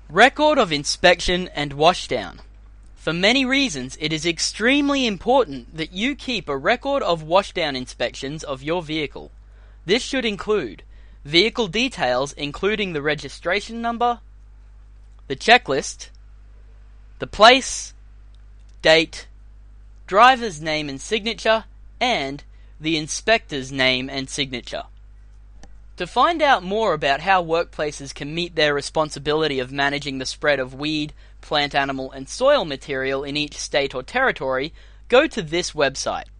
Record of inspection and washdown. For many reasons, it is extremely important that you keep a record of washdown inspections of your vehicle. This should include vehicle details including the registration number, the checklist, the place, date, driver's name and signature, and the inspector's name and signature. To find out more about how workplaces can meet their responsibility of managing the spread of weed, plant animal, and soil material in each state or territory, go to this website.